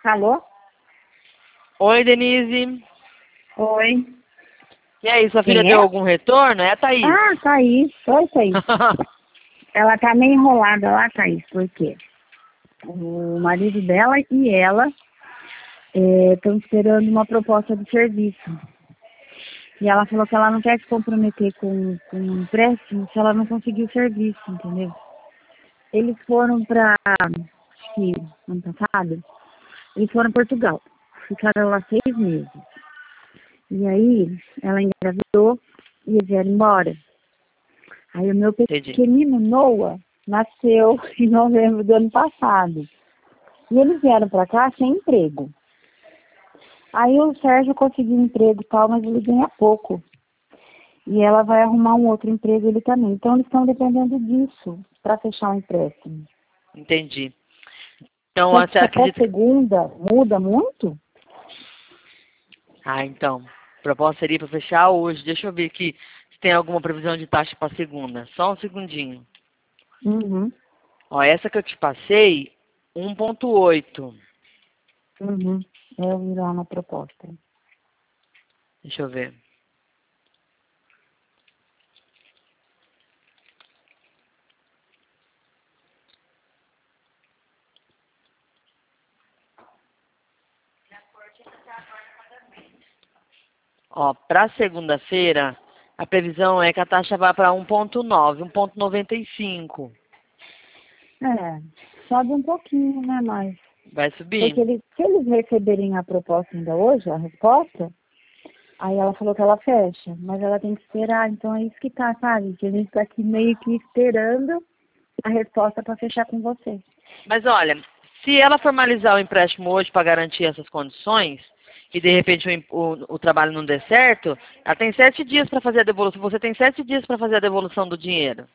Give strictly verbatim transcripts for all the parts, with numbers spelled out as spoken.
Alô? Oi, Denise. Oi. E aí, sua Quem filha é? deu algum retorno? É a Thaís. Ah, Thaís. Oi, Thaís. Ela tá meio enrolada lá, Thaís, porque o marido dela e ela estão esperando uma proposta de serviço. E ela falou que ela não quer se comprometer com, com um empréstimo se ela não conseguir o serviço, entendeu? Eles foram para, acho que ano passado, eles foram para Portugal. Ficaram lá seis meses. E aí, ela engravidou e eles vieram embora. Aí o meu Entendi. pequenino Noah nasceu em novembro do ano passado. E eles vieram para cá sem emprego. Aí o Sérgio conseguiu um emprego e tal, mas ele ganha pouco. E ela vai arrumar um outro emprego ele também. Então eles estão dependendo disso para fechar o empréstimo. Entendi. Então, Só você que até acredita... segunda muda muito? Ah, então. A proposta seria para fechar hoje. Deixa eu ver aqui se tem alguma previsão de taxa para segunda. Só um segundinho. Uhum. Ó, essa que eu te passei, um ponto oito. Uhum. Eu vi lá na proposta. Deixa eu ver. Ó, para segunda-feira, a previsão é que a taxa vá para um ponto nove, um ponto noventa e cinco. É, sobe um pouquinho, né, mas... Vai Porque subir? eles, se eles receberem a proposta ainda hoje, a resposta, aí ela falou que ela fecha, mas ela tem que esperar, então é isso que tá, sabe? Que a gente tá aqui meio que esperando a resposta para fechar com você. Mas olha, se ela formalizar o empréstimo hoje para garantir essas condições, e de repente o, em- o, o trabalho não der certo, ela tem sete dias para fazer a devolução. Você tem sete dias para fazer a devolução do dinheiro.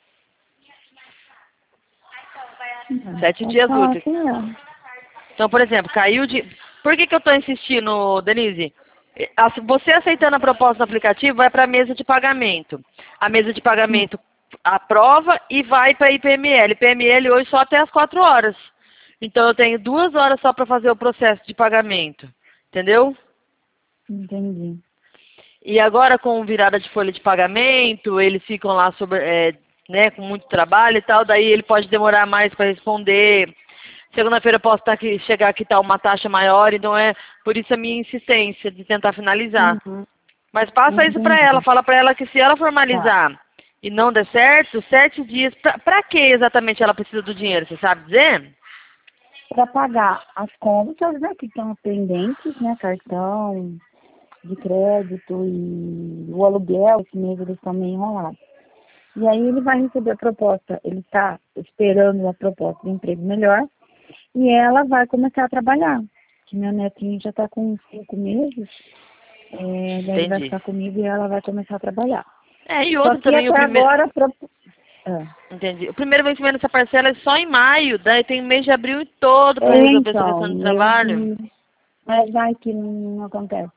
Uhum. Sete É dias só úteis. assim, ó. Então, por exemplo, caiu de... Por que, que eu estou insistindo, Denise? Eh, a- Você aceitando a proposta do aplicativo, vai para a mesa de pagamento. A mesa de Hum, pagamento aprova e vai para a I P M L. I P M L hoje só até as quatro horas. Então, eu tenho duas horas só para fazer o processo de pagamento. Entendeu? entendi. E agora, com virada de folha de pagamento, eles ficam lá sobre, é, né, com muito trabalho e tal, daí ele pode demorar mais para responder. Segunda-feira eu posso estar aqui, chegar aqui tá uma taxa maior, então é por isso a minha insistência de tentar finalizar. Uhum, Mas passa isso para ela, entendi. fala para ela que se ela Tá. formalizar e não der certo, sete dias, pra, pra que exatamente ela precisa do dinheiro, você sabe dizer? Para pagar as contas, né, que estão pendentes, né, cartão de crédito e o aluguel, esse mês eles estão meio enrolados. E aí ele vai receber a proposta, ele está esperando a proposta de emprego melhor, e ela vai começar a trabalhar. Que meu netinho já está com cinco meses, é, daí ele vai Entendi. ficar comigo e ela vai começar a trabalhar. É, e Só outro que também, o até primeiro... agora, pro... ah. Entendi. O primeiro vencimento dessa parcela é só em maio, daí tem mês de abril todo para É, resolver essa questão de então, eu trabalho. vi, mas vai que não, não acontece,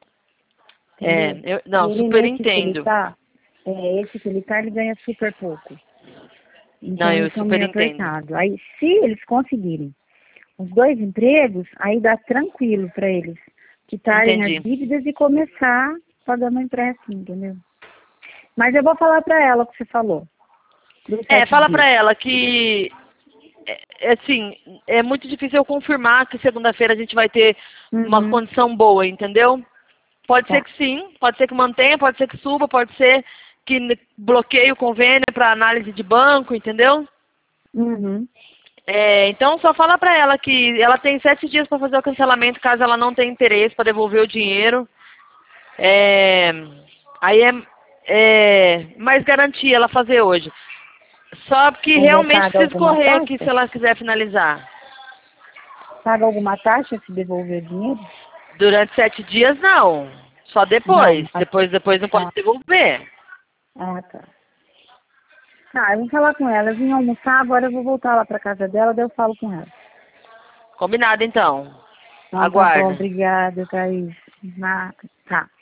É, entendeu? eu, E não, ele, super nesse que ele entendo. tá, é, esse que ele tá, ele ganha super pouco. Não, Então eu eles são super meio entendo. apertados. Aí, se eles conseguirem os dois empregos, aí dá tranquilo para eles quitarem as Entendi. dívidas e começar pagando o empréstimo, entendeu? Mas eu vou falar para ela o que você falou, dos É, sete fala dias. pra ela que, é, é assim, é muito difícil eu confirmar que segunda-feira a gente vai ter uma Uhum, condição boa, entendeu? Pode ser tá. que sim, pode ser que mantenha, pode ser que suba, pode ser que n- bloqueie o convênio para análise de banco, entendeu? Uhum, É, então só fala pra ela que ela tem sete dias para fazer o cancelamento caso ela não tenha interesse para devolver o dinheiro. É, aí é, é mais garantia ela fazer hoje. Só que mas aí realmente paga precisa alguma correr aqui se taxa? ela quiser finalizar. Paga alguma taxa se devolver o dinheiro? Durante sete dias não. Só depois. Não. a- Depois, depois não pode Ah, devolver. ah, tá. Tá, eu vou falar com ela. Eu vim almoçar, agora eu vou voltar lá pra casa dela, daí eu falo com ela. Combinado então. Então tá bom, Aguarda. obrigada, Thaís. Ah, tá.